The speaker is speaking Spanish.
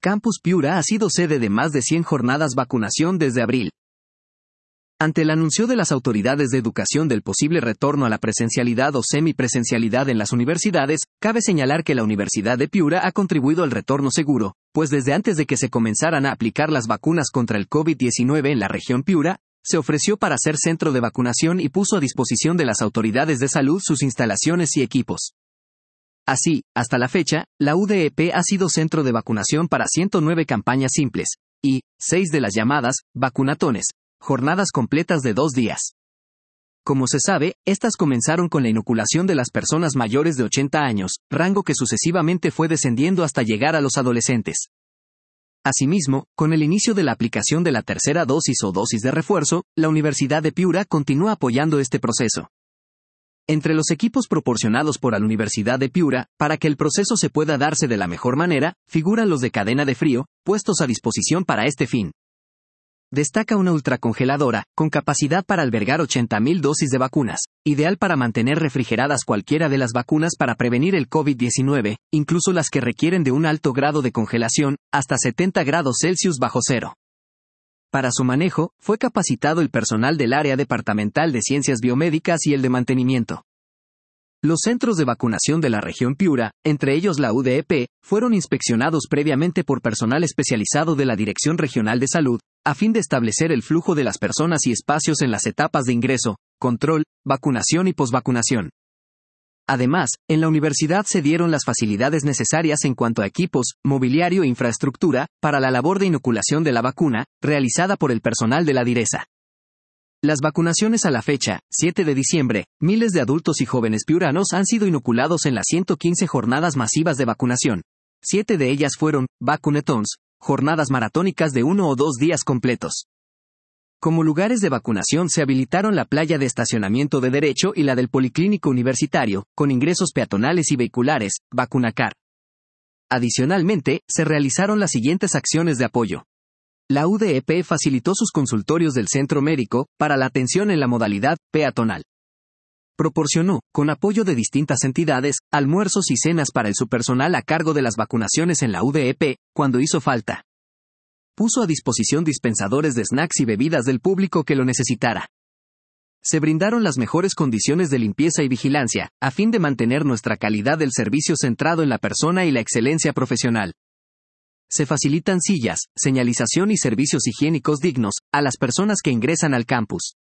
Campus Piura ha sido sede de más de 100 jornadas vacunación desde abril. Ante el anuncio de las autoridades de educación del posible retorno a la presencialidad o semipresencialidad en las universidades, cabe señalar que la Universidad de Piura ha contribuido al retorno seguro, pues desde antes de que se comenzaran a aplicar las vacunas contra el COVID-19 en la región Piura, se ofreció para ser centro de vacunación y puso a disposición de las autoridades de salud sus instalaciones y equipos. Así, hasta la fecha, la UDEP ha sido centro de vacunación para 109 campañas simples, y 6 de las llamadas vacunatones, jornadas completas de 2 días. Como se sabe, estas comenzaron con la inoculación de las personas mayores de 80 años, rango que sucesivamente fue descendiendo hasta llegar a los adolescentes. Asimismo, con el inicio de la aplicación de la tercera dosis o dosis de refuerzo, la Universidad de Piura continúa apoyando este proceso. Entre los equipos proporcionados por la Universidad de Piura, para que el proceso se pueda darse de la mejor manera, figuran los de cadena de frío, puestos a disposición para este fin. Destaca una ultracongeladora, con capacidad para albergar 80.000 dosis de vacunas, ideal para mantener refrigeradas cualquiera de las vacunas para prevenir el COVID-19, incluso las que requieren de un alto grado de congelación, hasta 70 grados Celsius bajo cero. Para su manejo, fue capacitado el personal del área departamental de ciencias biomédicas y el de mantenimiento. Los centros de vacunación de la región Piura, entre ellos la UDEP, fueron inspeccionados previamente por personal especializado de la Dirección Regional de Salud, a fin de establecer el flujo de las personas y espacios en las etapas de ingreso, control, vacunación y posvacunación. Además, en la universidad se dieron las facilidades necesarias en cuanto a equipos, mobiliario e infraestructura, para la labor de inoculación de la vacuna, realizada por el personal de la Diresa. Las vacunaciones a la fecha, 7 de diciembre, miles de adultos y jóvenes piuranos han sido inoculados en las 115 jornadas masivas de vacunación. 7 de ellas fueron vacunetons, jornadas maratónicas de 1 o 2 días completos. Como lugares de vacunación se habilitaron la playa de estacionamiento de Derecho y la del Policlínico Universitario, con ingresos peatonales y vehiculares, Vacunacar. Adicionalmente, se realizaron las siguientes acciones de apoyo. La UDEP facilitó sus consultorios del centro médico, para la atención en la modalidad peatonal. Proporcionó, con apoyo de distintas entidades, almuerzos y cenas para el subpersonal a cargo de las vacunaciones en la UDEP, cuando hizo falta. Puso a disposición dispensadores de snacks y bebidas del público que lo necesitara. Se brindaron las mejores condiciones de limpieza y vigilancia, a fin de mantener nuestra calidad del servicio centrado en la persona y la excelencia profesional. Se facilitan sillas, señalización y servicios higiénicos dignos, a las personas que ingresan al campus.